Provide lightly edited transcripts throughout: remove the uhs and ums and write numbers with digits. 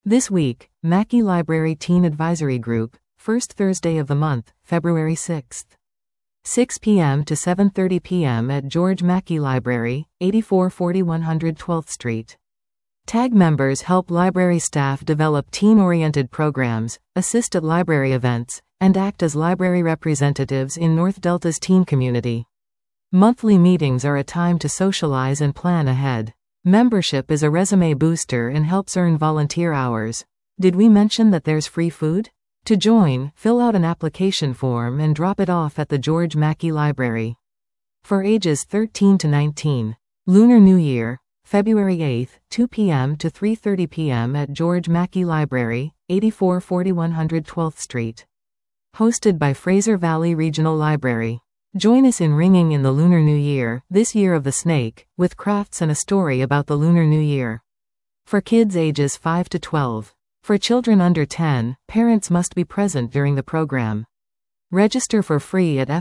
This week, Mackey Library Teen Advisory Group, first Thursday of the month, February 6th. 6 p.m. to 7:30 p.m. at George Mackey Library, 8440 112th Street. TAG members help library staff develop teen-oriented programs, assist at library events, and act as library representatives in North Delta's teen community. Monthly meetings are a time to socialize and plan ahead. Membership is a resume booster and helps earn volunteer hours. Did we mention that there's free food? To join, fill out an application form and drop it off at the George Mackey Library. For ages 13 to 19. Lunar New Year, February 8th, 2 p.m. to 3:30 p.m. at George Mackey Library, 8440 112th Street. Hosted by Fraser Valley Regional Library. Join us in ringing in the Lunar New Year, this year of the snake, with crafts and a story about the Lunar New Year. For kids ages 5 to 12. For children under 10, parents must be present during the program. Register for free at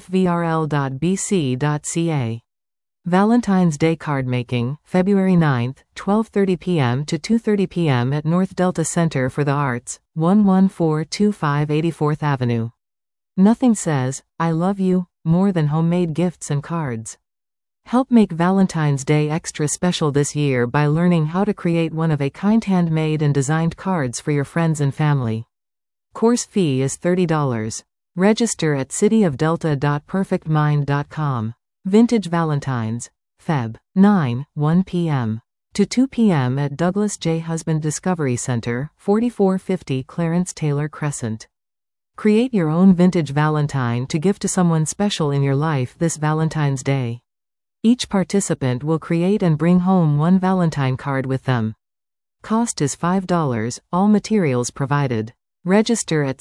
fvrl.bc.ca. Valentine's Day Card Making, February 9th, 12:30 p.m. to 2:30 p.m. at North Delta Center for the Arts, 11425 84th Avenue. Nothing says, "I love you," more than homemade gifts and cards. Help make Valentine's Day extra special this year by learning how to create one-of-a-kind handmade and designed cards for your friends and family. Course fee is $30. Register at cityofdelta.perfectmind.com. Vintage Valentines, Feb. 9, 1 p.m. to 2 p.m. at Douglas J. Husband Discovery Center, 4450 Clarence Taylor Crescent. Create your own vintage Valentine to give to someone special in your life this Valentine's Day. Each participant will create and bring home one Valentine card with them. Cost is $5, all materials provided. Register at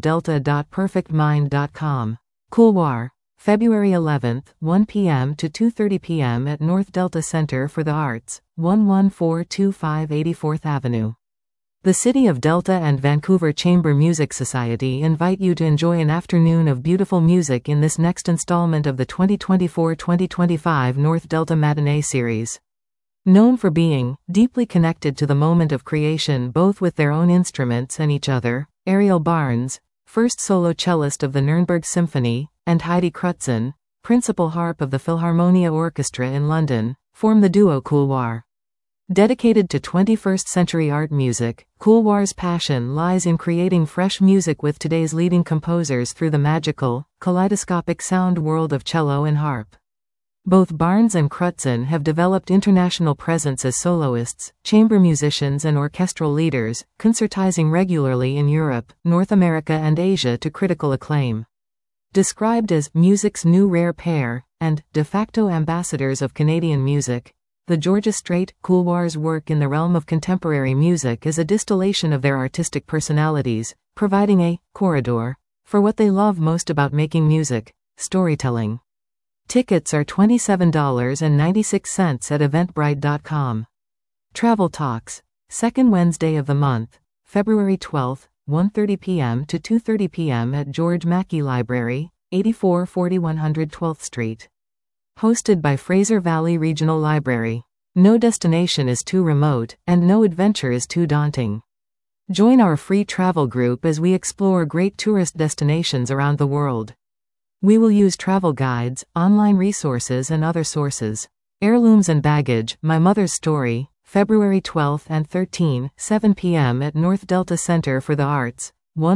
cityofdelta.perfectmind.com. Couloir, February 11th, 1 p.m. to 2:30 p.m. at North Delta Center for the Arts, 11425 84th Avenue. The City of Delta and Vancouver Chamber Music Society invite you to enjoy an afternoon of beautiful music in this next installment of the 2024-2025 North Delta Matinee Series. Known for being deeply connected to the moment of creation both with their own instruments and each other, Ariel Barnes, first solo cellist of the Nuremberg Symphony, and Heidi Crutzen, principal harp of the Philharmonia Orchestra in London, form the duo Couloir. Dedicated to 21st-century art music, Couloir's passion lies in creating fresh music with today's leading composers through the magical, kaleidoscopic sound world of cello and harp. Both Barnes and Crutzen have developed international presence as soloists, chamber musicians and orchestral leaders, concertizing regularly in Europe, North America and Asia to critical acclaim. Described as music's new rare pair, and de facto ambassadors of Canadian music, the Georgia Strait Couloir's work in the realm of contemporary music is a distillation of their artistic personalities, providing a corridor for what they love most about making music, storytelling. Tickets are $27.96 at eventbrite.com. Travel Talks, second Wednesday of the month, February 12th, 1:30 p.m. to 2:30 p.m. at George Mackey Library, 8440 112th Street. Hosted by Fraser Valley Regional Library. No destination is too remote, and no adventure is too daunting. Join our free travel group as we explore great tourist destinations around the world. We will use travel guides, online resources and other sources. Heirlooms and Baggage, My Mother's Story, February 12th and 13, 7 p.m. at North Delta Center for the Arts,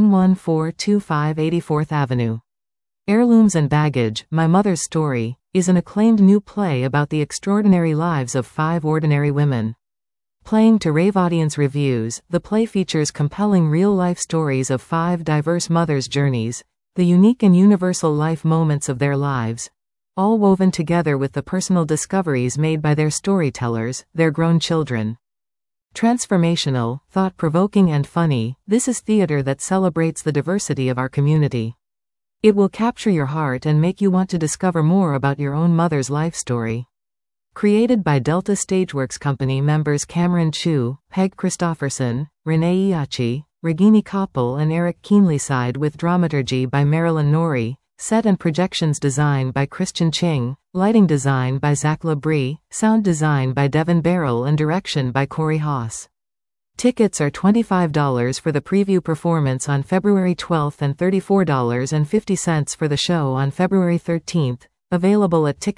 11425 84th Avenue. Heirlooms and Baggage, My Mother's Story, is an acclaimed new play about the extraordinary lives of 5 ordinary women. Playing to rave audience reviews, the play features compelling real-life stories of 5 diverse mothers' journeys, the unique and universal life moments of their lives, all woven together with the personal discoveries made by their storytellers, their grown children. Transformational, thought-provoking and funny, this is theater that celebrates the diversity of our community. It will capture your heart and make you want to discover more about your own mother's life story. Created by Delta Stageworks Company members Cameron Chu, Peg Christofferson, Renee Iachi, Regini Koppel and Eric Keenlyside with dramaturgy by Marilyn Norrie, set and projections design by Christian Ching, lighting design by Zach Labrie, sound design by Devin Barrell and direction by Corey Haas. Tickets are $25 for the preview performance on February 12 and $34.50 for the show on February 13. Available at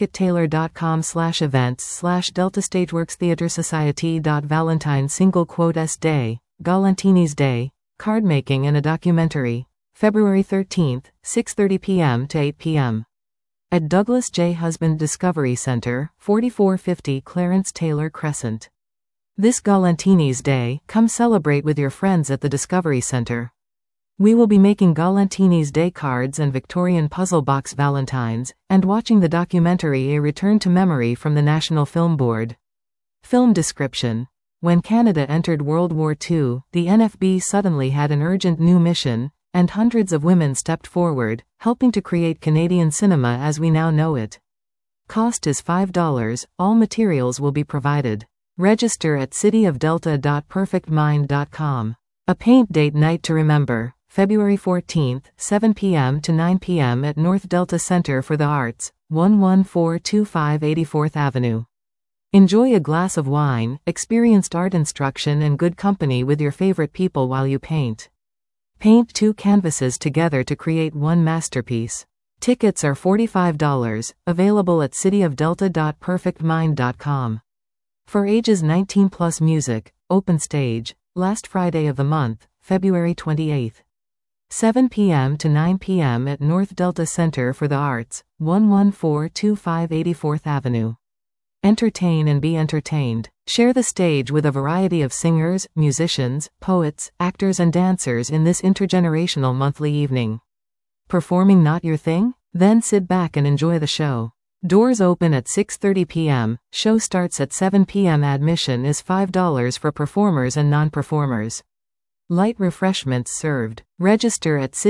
tickettailor.com/events/DeltaStageworksTheatreSociety. Valentine's Day, Galantini's Day, card making and a documentary. February 13, 6:30 p.m. to 8 p.m. at Douglas J. Husband Discovery Center, 4450 Clarence Taylor Crescent. This Galantini's Day, come celebrate with your friends at the Discovery Center. We will be making Galantini's Day cards and Victorian puzzle box valentines, and watching the documentary A Return to Memory from the National Film Board. Film description. When Canada entered World War II, the NFB suddenly had an urgent new mission, and hundreds of women stepped forward, helping to create Canadian cinema as we now know it. Cost is $5, all materials will be provided. Register at cityofdelta.perfectmind.com. A paint date night to remember. February 14, 7 p.m. to 9 p.m. at North Delta Center for the Arts, 11425 84th Avenue. Enjoy a glass of wine, experienced art instruction and good company with your favorite people while you paint. Paint 2 canvases together to create one masterpiece. Tickets are $45, available at cityofdelta.perfectmind.com. For ages 19 plus music, open stage, last Friday of the month, February 28. 7 p.m. to 9 p.m. at North Delta Center for the Arts, 11425 84th Avenue. Entertain and be entertained. Share the stage with a variety of singers, musicians, poets, actors and dancers in this intergenerational monthly evening. Performing not your thing? Then sit back and enjoy the show. Doors open at 6:30 p.m., show starts at 7 p.m. Admission is $5 for performers and non-performers. Light refreshments served. Register at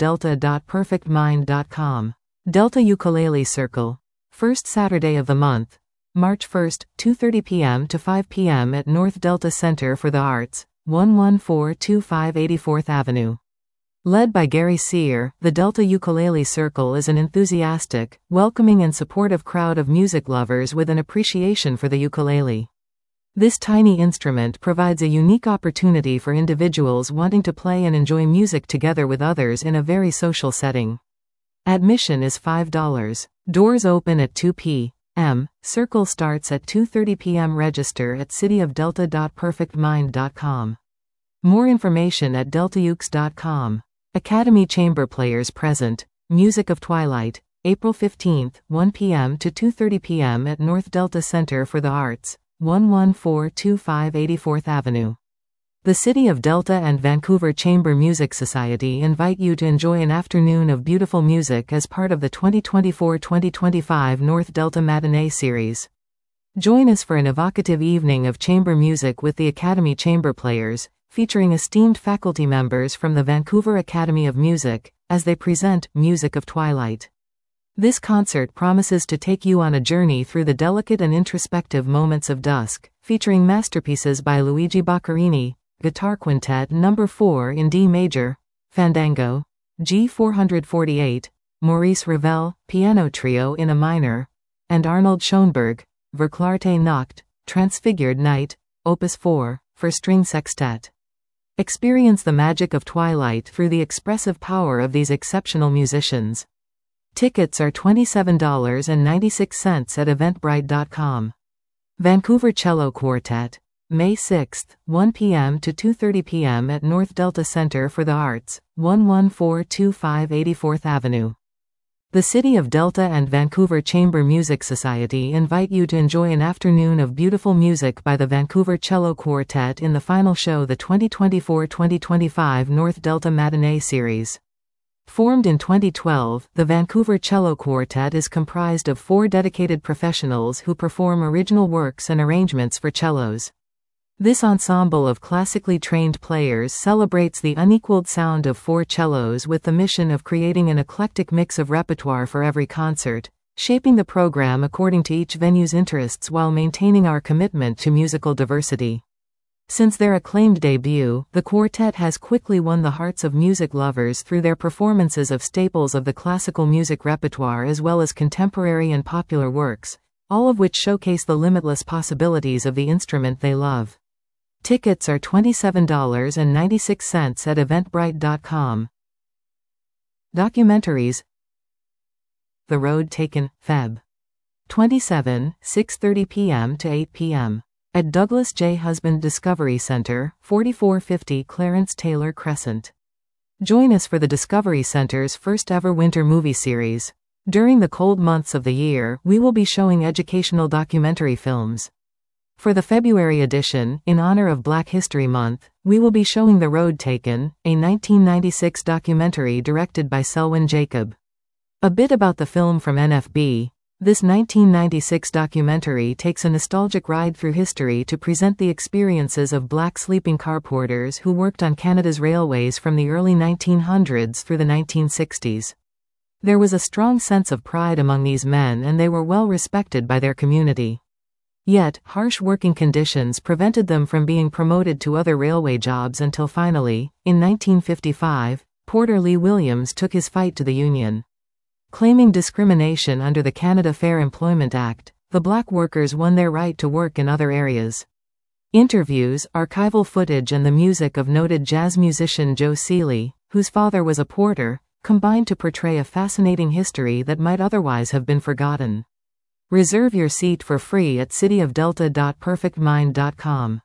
cityofdelta.perfectmind.com. Delta Ukulele Circle. First Saturday of the month, March 1, 2:30 p.m. to 5 p.m. at North Delta Center for the Arts, 11425 84th Avenue. Led by Gary Sear, the Delta Ukulele Circle is an enthusiastic, welcoming and supportive crowd of music lovers with an appreciation for the ukulele. This tiny instrument provides a unique opportunity for individuals wanting to play and enjoy music together with others in a very social setting. Admission is $5. Doors open at 2 p.m. Circle starts at 2:30 p.m. Register at cityofdelta.perfectmind.com. More information at deltaukes.com. Academy Chamber Players present. Music of Twilight, April 15, 1 p.m. to 2:30 p.m. at North Delta Center for the Arts, 11425 84th Avenue. The City of Delta and Vancouver Chamber Music Society invite you to enjoy an afternoon of beautiful music as part of the 2024-2025 North Delta Matinee Series. Join us for an evocative evening of chamber music with the Academy Chamber Players, featuring esteemed faculty members from the Vancouver Academy of Music, as they present Music of Twilight. This concert promises to take you on a journey through the delicate and introspective moments of dusk, featuring masterpieces by Luigi Boccherini, Guitar Quintet No. 4 in D major, Fandango, G 448, Maurice Ravel, Piano Trio in A minor, and Arnold Schoenberg, Verklarte Nacht, Transfigured Night, Opus 4, for string sextet. Experience the magic of Twilight through the expressive power of these exceptional musicians. Tickets are $27.96 at eventbrite.com. Vancouver Cello Quartet, May 6, 1 p.m. to 2:30 p.m. at North Delta Center for the Arts, 11425 84th Avenue. The City of Delta and Vancouver Chamber Music Society invite you to enjoy an afternoon of beautiful music by the Vancouver Cello Quartet in the final show, the 2024-2025 North Delta Matinee Series. Formed in 2012, the Vancouver Cello Quartet is comprised of 4 dedicated professionals who perform original works and arrangements for cellos. This ensemble of classically trained players celebrates the unequaled sound of 4 cellos with the mission of creating an eclectic mix of repertoire for every concert, shaping the program according to each venue's interests while maintaining our commitment to musical diversity. Since their acclaimed debut, the quartet has quickly won the hearts of music lovers through their performances of staples of the classical music repertoire as well as contemporary and popular works, all of which showcase the limitless possibilities of the instrument they love. Tickets are $27.96 at eventbrite.com. Documentaries. The Road Taken, Feb. 27, 6:30 p.m. to 8 p.m. at Douglas J. Husband Discovery Center, 4450 Clarence Taylor Crescent. Join us for the Discovery Center's first ever winter movie series. During the cold months of the year, we will be showing educational documentary films. For the February edition, in honor of Black History Month, we will be showing The Road Taken, a 1996 documentary directed by Selwyn Jacob. A bit about the film from NFB. This 1996 documentary takes a nostalgic ride through history to present the experiences of Black sleeping car porters who worked on Canada's railways from the early 1900s through the 1960s. There was a strong sense of pride among these men and they were well respected by their community. Yet, harsh working conditions prevented them from being promoted to other railway jobs until finally, in 1955, Porter Lee Williams took his fight to the union. Claiming discrimination under the Canada Fair Employment Act, the black workers won their right to work in other areas. Interviews, archival footage and the music of noted jazz musician Joe Seeley, whose father was a porter, combined to portray a fascinating history that might otherwise have been forgotten. Reserve your seat for free at cityofdelta.perfectmind.com.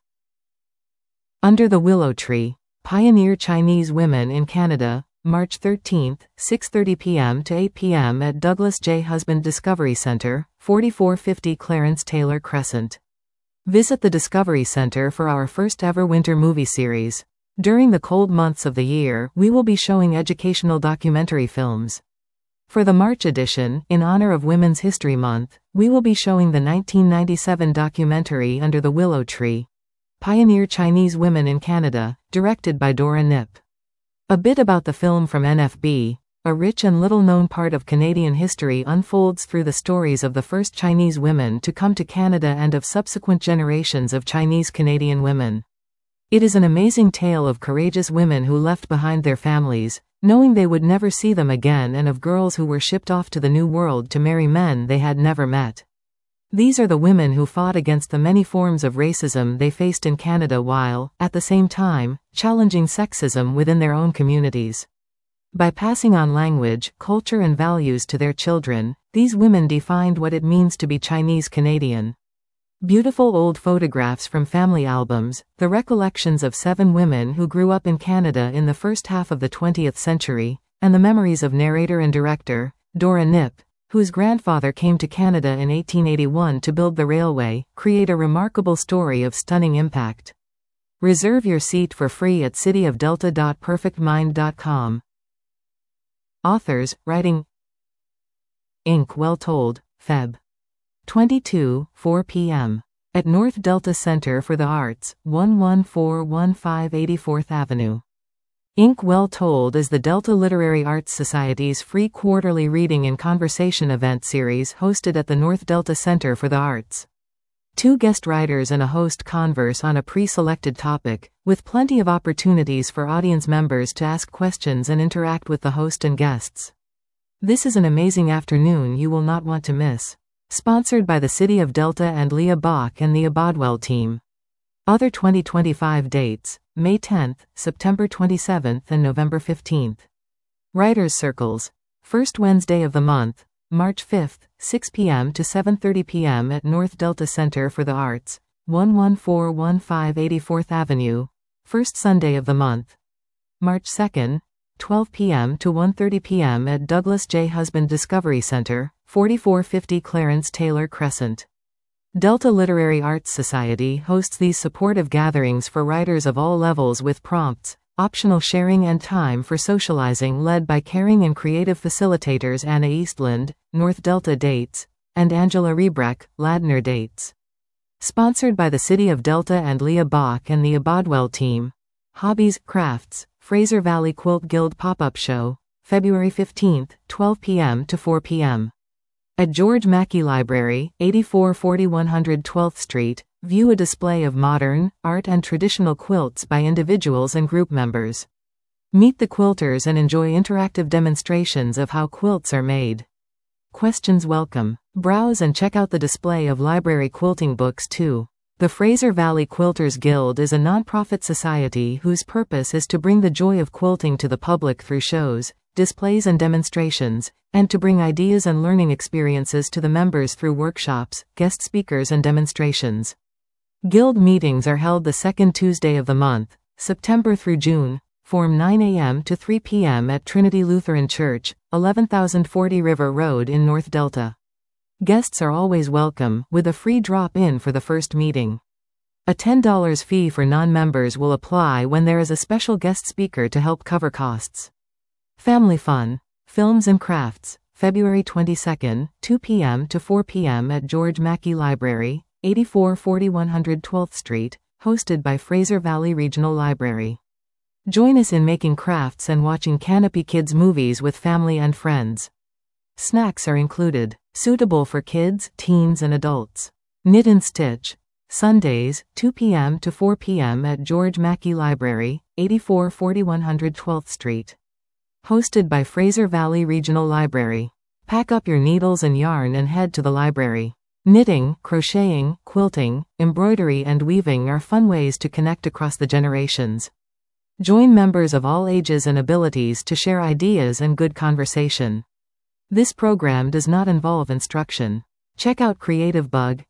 Under the Willow Tree. Pioneer Chinese Women in Canada, March 13, 6:30 p.m. to 8 p.m. at Douglas J. Husband Discovery Center, 4450 Clarence Taylor Crescent. Visit the Discovery Center for our first ever winter movie series. During the cold months of the year, we will be showing educational documentary films. For the March edition, in honor of Women's History Month, we will be showing the 1997 documentary Under the Willow Tree. Pioneer Chinese Women in Canada, directed by Dora Nip. A bit about the film from NFB. A rich and little-known part of Canadian history unfolds through the stories of the first Chinese women to come to Canada and of subsequent generations of Chinese Canadian women. It is an amazing tale of courageous women who left behind their families, knowing they would never see them again, and of girls who were shipped off to the New World to marry men they had never met. These are the women who fought against the many forms of racism they faced in Canada while, at the same time, challenging sexism within their own communities. By passing on language, culture and values to their children, these women defined what it means to be Chinese Canadian. Beautiful old photographs from family albums, the recollections of 7 women who grew up in Canada in the first half of the 20th century, and the memories of narrator and director, Dora Nip, whose grandfather came to Canada in 1881 to build the railway, create a remarkable story of stunning impact. Reserve your seat for free at cityofdelta.perfectmind.com. Authors, writing. Inc. Well Told, Feb. 22, 4 p.m. at North Delta Center for the Arts, 11415 84th Avenue. Inc. Well Told is the Delta Literary Arts Society's free quarterly reading and conversation event series hosted at the North Delta Center for the Arts. 2 guest writers and a host converse on a pre-selected topic, with plenty of opportunities for audience members to ask questions and interact with the host and guests. This is an amazing afternoon you will not want to miss. Sponsored by the City of Delta and Leah Bach and the Abodwell team. Other 2025 dates, May 10th, September 27th and November 15th. Writers' Circles. First Wednesday of the month, March 5th, 6 p.m. to 7:30 p.m. at North Delta Center for the Arts, 11415 84th Avenue. First Sunday of the month, March 2nd, 12 p.m. to 1:30 p.m. at Douglas J. Husband Discovery Center, 4450 Clarence Taylor Crescent. Delta Literary Arts Society hosts these supportive gatherings for writers of all levels with prompts, optional sharing and time for socializing led by caring and creative facilitators Anna Eastland, North Delta Dates, and Angela Rebreck, Ladner Dates. Sponsored by the City of Delta and Leah Bach and the Abodwell team. Hobbies, Crafts, Fraser Valley Quilt Guild Pop-Up Show, February 15th, 12 p.m. to 4 p.m. At George Mackey Library, 8440 112th Street, view a display of modern, art and traditional quilts by individuals and group members. Meet the quilters and enjoy interactive demonstrations of how quilts are made. Questions welcome. Browse and check out the display of library quilting books too. The Fraser Valley Quilters Guild is a nonprofit society whose purpose is to bring the joy of quilting to the public through shows, displays and demonstrations, and to bring ideas and learning experiences to the members through workshops, guest speakers and demonstrations. Guild meetings are held the second Tuesday of the month, September through June, from 9 a.m. to 3 p.m. at Trinity Lutheran Church, 11,040 River Road in North Delta. Guests are always welcome, with a free drop-in for the first meeting. A $10 fee for non-members will apply when there is a special guest speaker to help cover costs. Family Fun, Films and Crafts, February 22, 2 p.m. to 4 p.m. at George Mackey Library, 8440 112th Street, hosted by Fraser Valley Regional Library. Join us in making crafts and watching Canopy Kids movies with family and friends. Snacks are included, suitable for kids, teens and adults. Knit and Stitch, Sundays, 2 p.m. to 4 p.m. at George Mackey Library, 8440 112th Street. Hosted by Fraser Valley Regional Library. Pack up your needles and yarn and head to the library. Knitting, crocheting, quilting, embroidery and weaving are fun ways to connect across the generations. Join members of all ages and abilities to share ideas and good conversation. This program does not involve instruction. Check out CreativeBug,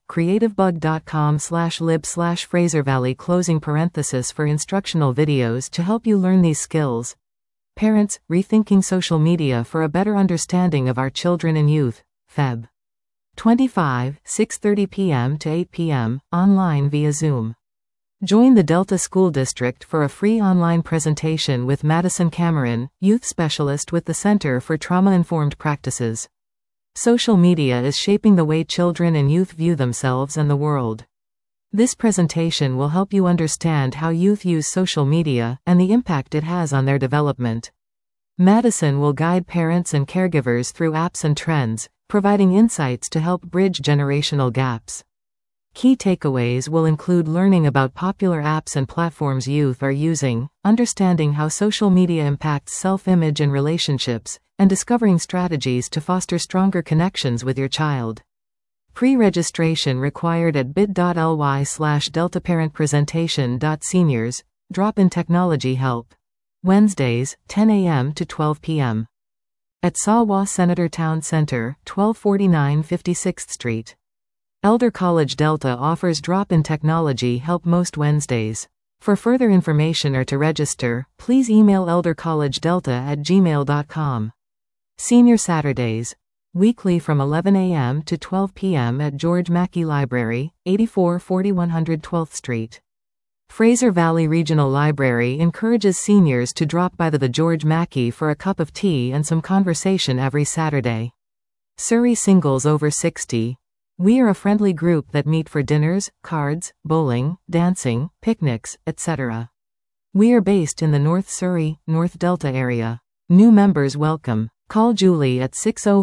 creativebug.com/lib/Fraser Valley closing parenthesis for instructional videos to help you learn these skills. Parents, rethinking social media for a better understanding of our children and youth, Feb. 25, 6:30 p.m. to 8 p.m., online via Zoom. Join the Delta School District for a free online presentation with Madison Cameron, Youth Specialist with the Center for Trauma-Informed Practices. Social media is shaping the way children and youth view themselves and the world. This presentation will help you understand how youth use social media and the impact it has on their development. Madison will guide parents and caregivers through apps and trends, providing insights to help bridge generational gaps. Key takeaways will include learning about popular apps and platforms youth are using, understanding how social media impacts self-image and relationships, and discovering strategies to foster stronger connections with your child. Pre-registration required at bit.ly/deltaparentpresentation.seniors, drop-in technology help. Wednesdays, 10 a.m. to 12 p.m. At Sawa Senator Town Center, 1249 56th Street. Elder College Delta offers drop-in technology help most Wednesdays. For further information or to register, please email eldercollegedelta@gmail.com. Senior Saturdays. Weekly from 11 a.m. to 12 p.m. at George Mackey Library, 8440 112th Street. Fraser Valley Regional Library encourages seniors to drop by the George Mackey for a cup of tea and some conversation every Saturday. Surrey Singles Over 60. We are a friendly group that meet for dinners, cards, bowling, dancing, picnics, etc. We are based in the North Surrey, North Delta area. New members welcome. Call Julie at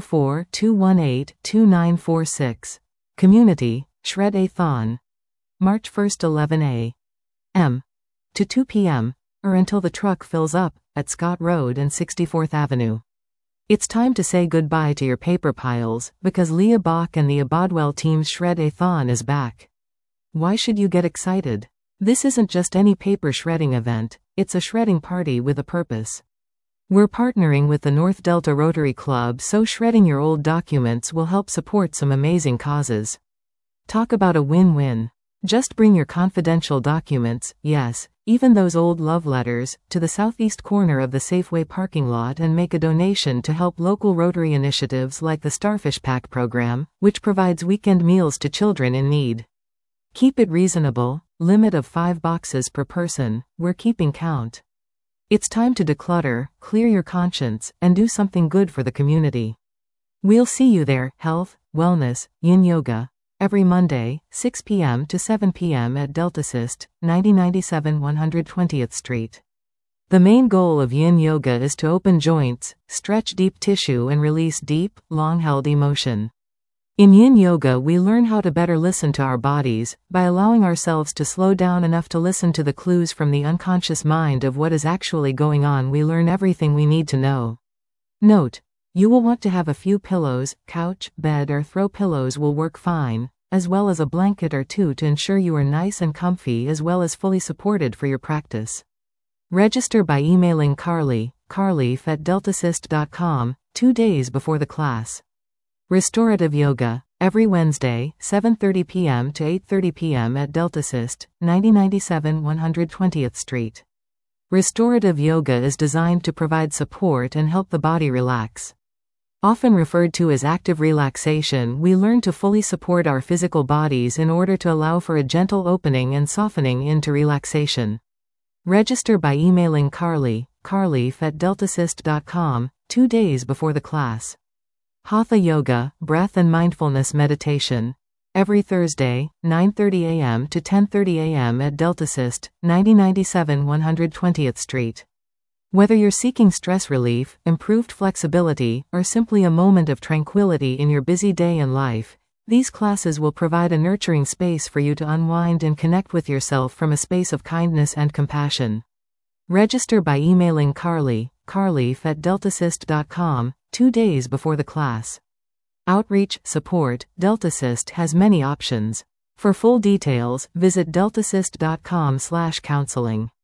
604-218-2946. Community, Shred-a-thon. March 1st 11 a.m. to 2 p.m., or until the truck fills up, at Scott Road and 64th Avenue. It's time to say goodbye to your paper piles, because Leah Bach and the Abodwell team's Shred-a-thon is back. Why should you get excited? This isn't just any paper shredding event, it's a shredding party with a purpose. We're partnering with the North Delta Rotary Club, so shredding your old documents will help support some amazing causes. Talk about a win-win. Just bring your confidential documents, yes, even those old love letters, to the southeast corner of the Safeway parking lot and make a donation to help local Rotary initiatives like the Starfish Pack program, which provides weekend meals to children in need. Keep it reasonable, limit of 5 boxes per person, we're keeping count. It's time to declutter, clear your conscience, and do something good for the community. We'll see you there. Health, wellness, yin yoga. Every Monday, 6 p.m. to 7 p.m. at DeltaSist, 9097 120th Street. The main goal of Yin Yoga is to open joints, stretch deep tissue and release deep, long-held emotion. In Yin Yoga we learn how to better listen to our bodies, by allowing ourselves to slow down enough to listen to the clues from the unconscious mind of what is actually going on. We learn everything we need to know. Note: you will want to have a few pillows, couch, bed or throw pillows will work fine, as well as a blanket or two to ensure you are nice and comfy as well as fully supported for your practice. Register by emailing carleaf@deltacyst.com 2 days before the class. Restorative Yoga, every Wednesday, 7:30 p.m. to 8:30 p.m. at Deltacyst, 9097 120th Street. Restorative yoga is designed to provide support and help the body relax. Often referred to as active relaxation, we learn to fully support our physical bodies in order to allow for a gentle opening and softening into relaxation. Register by emailing carleaf@deltacyst.com 2 days before the class. Hatha Yoga, breath and mindfulness meditation, every Thursday, 9:30 a.m. to 10:30 a.m. at Deltacyst, 9097 120th Street. Whether you're seeking stress relief, improved flexibility, or simply a moment of tranquility in your busy day and life, these classes will provide a nurturing space for you to unwind and connect with yourself from a space of kindness and compassion. Register by emailing carleaf@deltacyst.com 2 days before the class. Outreach, support, Deltacyst has many options. For full details, visit deltacyst.com/counseling.